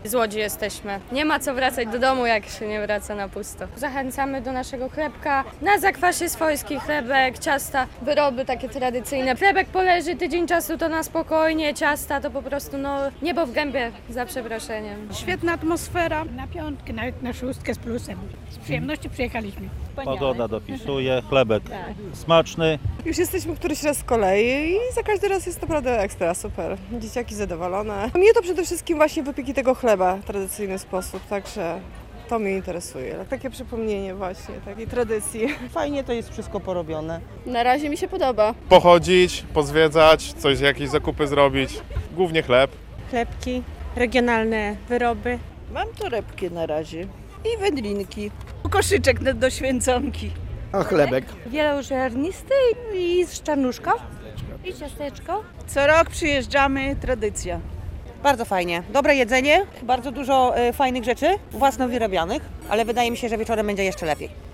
Z Łodzi jesteśmy. Nie ma co wracać do domu, jak się nie wraca na pusto. Zachęcamy do naszego chlebka. Na zakwasie swojski chlebek, ciasta, wyroby takie tradycyjne. Chlebek poleży tydzień czasu, to na spokojnie, ciasta to po prostu niebo w gębie, za przeproszeniem. Świetna atmosfera. Na piątkę, nawet na szóstkę z plusem. Z przyjemnością przyjechaliśmy. Pogoda dopisuje, chlebek smaczny. Już jesteśmy któryś raz z kolei i za każdy raz jest naprawdę ekstra, super. Dzieciaki zadowolone. Mnie to przede wszystkim właśnie wypieki tego chleba w tradycyjny sposób, także to mnie interesuje. Takie przypomnienie właśnie takiej tradycji. Fajnie to jest wszystko porobione. Na razie mi się podoba. Pochodzić, pozwiedzać, jakieś zakupy zrobić, głównie chleb. Chlebki, regionalne wyroby. Mam torebkę na razie i wędlinki. Koszyczek do święconki. A chlebek. Wielożernisty i z czarnuszką. I ciasteczko. Co rok przyjeżdżamy, tradycja. Bardzo fajnie. Dobre jedzenie, bardzo dużo fajnych rzeczy, własno wyrabianych, ale wydaje mi się, że wieczorem będzie jeszcze lepiej.